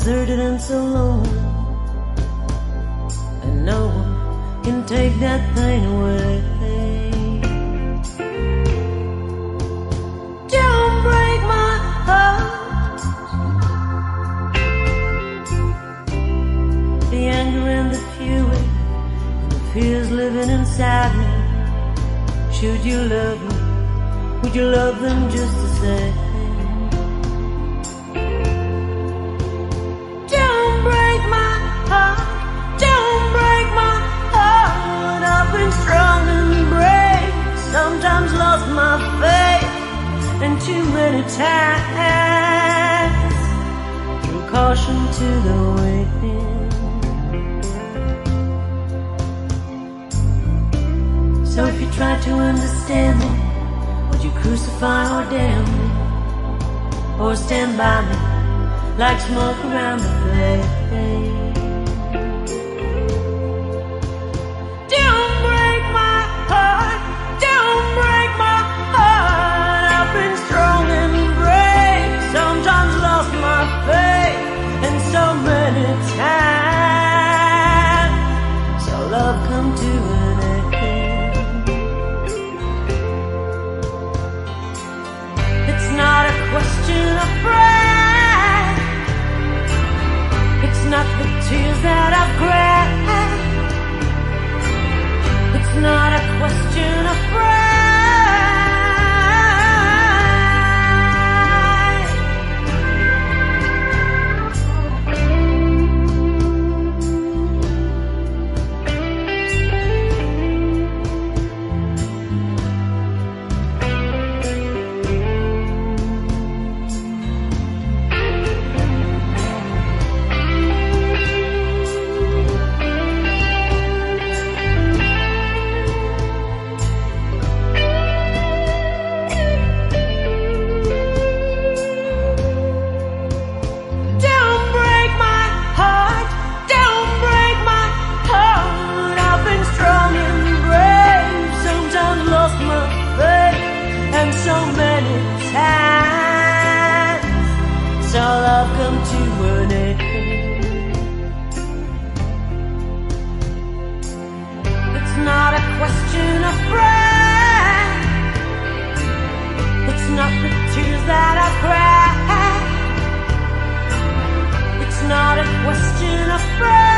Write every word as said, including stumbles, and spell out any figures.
deserted and so lonely, and no one can take that pain away. Don't break my heart. The anger and the fury and the fears living inside me. Should you love me, would you love them just the same? Don't break my heart, don't break my heart. I've been strong and brave, sometimes lost my faith, and too many times threw caution to the wind. So if you try to understand me, would you crucify or damn me, or stand by me like smoke around the flame? Don't break my heart, don't break my heart. I've been strong and brave, sometimes lost my faith, and so many times saw love come to an end. It's not a question of pride, it's not the tears that I've cried, it's not a question of pride. So many times saw love come to an end. It's not a question of pride, it's not the tears that I cry, it's not a question of pride.